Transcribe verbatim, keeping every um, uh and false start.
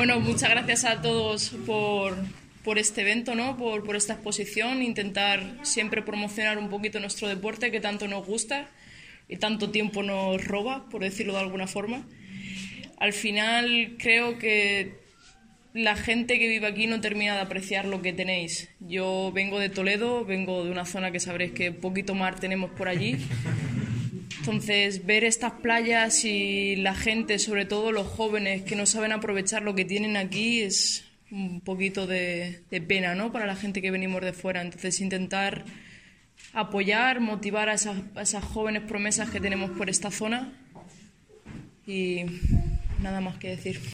Bueno, muchas gracias a todos por, por este evento, ¿no? Por, por esta exposición, intentar siempre promocionar un poquito nuestro deporte que tanto nos gusta y tanto tiempo nos roba, por decirlo de alguna forma. Al final creo que la gente que vive aquí no termina de apreciar lo que tenéis. Yo vengo de Toledo, vengo de una zona que sabréis que poquito mar tenemos por allí. Entonces, ver estas playas y la gente, sobre todo los jóvenes, que no saben aprovechar lo que tienen aquí, es un poquito de, de pena, ¿no?, para la gente que venimos de fuera. Entonces, intentar apoyar, motivar a esas, a esas jóvenes promesas que tenemos por esta zona y nada más que decir.